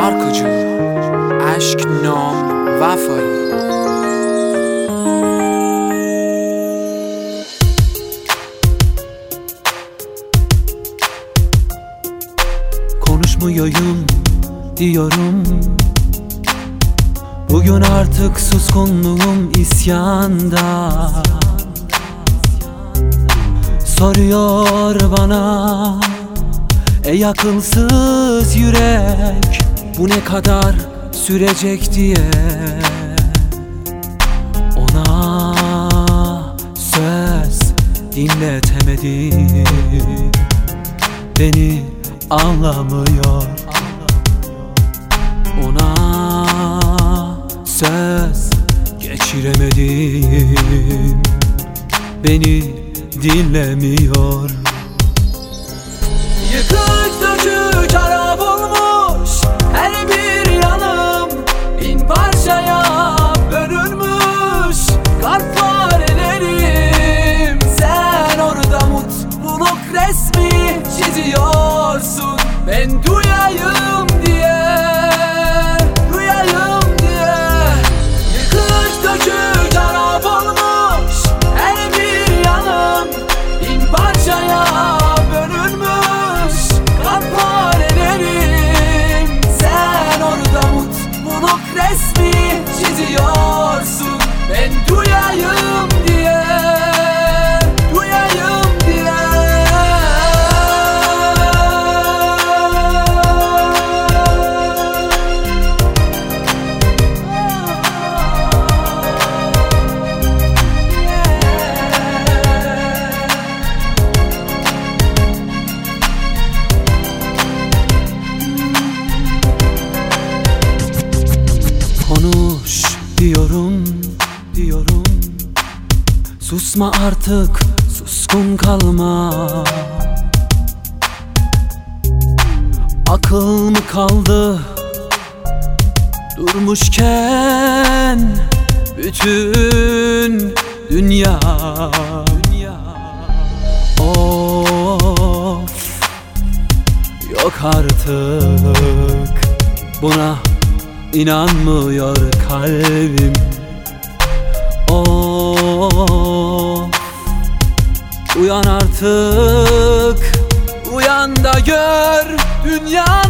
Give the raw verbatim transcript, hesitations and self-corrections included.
şarkıcı Aşk Nam Vefayı. Konuşmuyorum diyorum, bugün artık suskunluğum isyanda. Soruyor bana, ey akılsız yürek, bu ne kadar sürecek diye. Ona söz dinletemedim, beni anlamıyor. Ona söz geçiremedim, beni dinlemiyor. Yıkık dökük harap olmuş her bir yanım, bin parçaya bölünmüş kalplarelerim. Sen orada mutluluk resmi çiziyorsun, ben duyayım diye, duyayım diye. Yıkık dökük harap olmuş her bir yanım, bin parçaya bölünmüş kalplarelerim. Sen orada mutluluk resmi çiziyorsun, ben duyayım diye, duyayım diye. Konuş diyorum, diyorum, susma artık, suskun kalma. Akıl mı kaldı durmuşken bütün dünya? Of, yok artık, buna İnanmıyor kalbim. Of, uyan artık, uyan da gör dünya